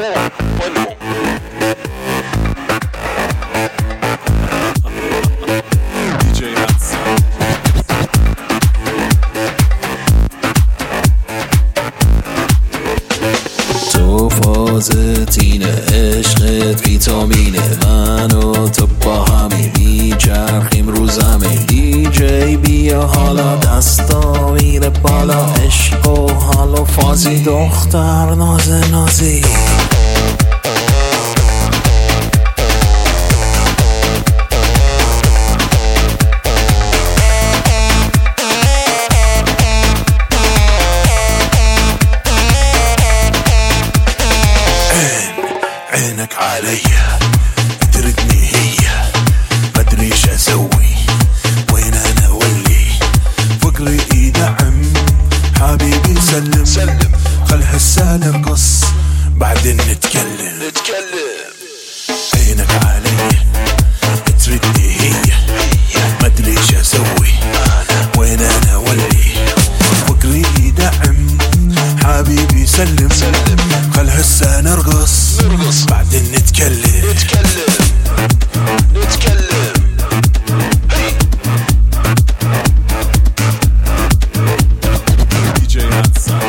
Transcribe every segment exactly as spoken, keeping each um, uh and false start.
تینه عشقت ویتامینه، من و تو با همی میچرخیم رو زمین. دی جی بیا حالا دستا میره بالا، عشق و حال و فازی دختر ناز نازی. عينك عليا تردني هي مدري ايش اسوي، وين انا ولي فقري يدعم حبيبي سلم سلم، خل هسه نرقص بعدين نتكلم نتكلم. عينك عليا تردني هي مدري ايش اسوي، وين انا ولي فقري يدعم حبيبي سلم سلم، خل هسه نرقص بعدين نتكلم نتكلم نتكلم. هي دي جي هانسان.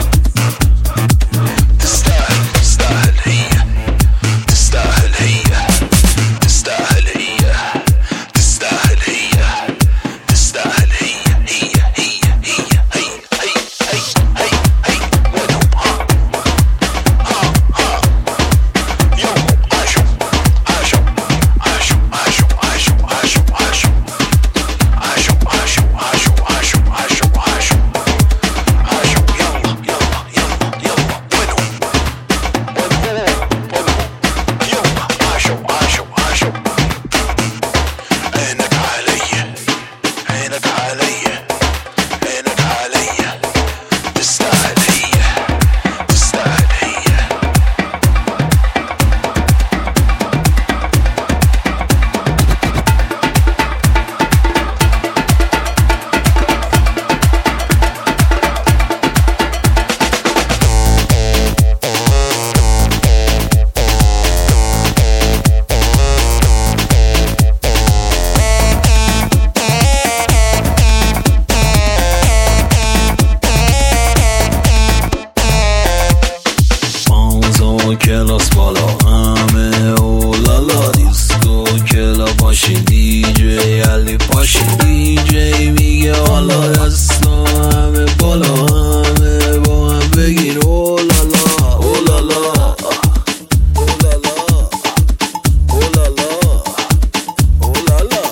تستاهل تستاهل هي تستاهل هي تستاهل هي تستاهل هي تستاهل هي هي هي هي هي هي هي هي هي وينهم ها ها ها يوم عاشوا عاشوا عاشوا عاشوا عاشوا عاشوا عاشوا عاشوا عاشوا عاشوا عاشوا عاشوا عاشوا عاشوا يلا يلا يلا يلا وينهم وينهم وينهم يلا عاشوا عاشوا عاشوا. عينك عليا عينك عليا عينك عليا تستاهل هي تستاهل هي. پانزو کلاس بالا همه اولالا، دیسکو کلا باشین، دی جی علی پاشین. دی جی میگه حالا دستا همه بالا، همه با هم بگین اولالا اولالا اولالا اولالا اولالا.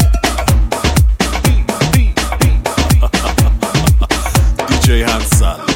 دي جي هانسان.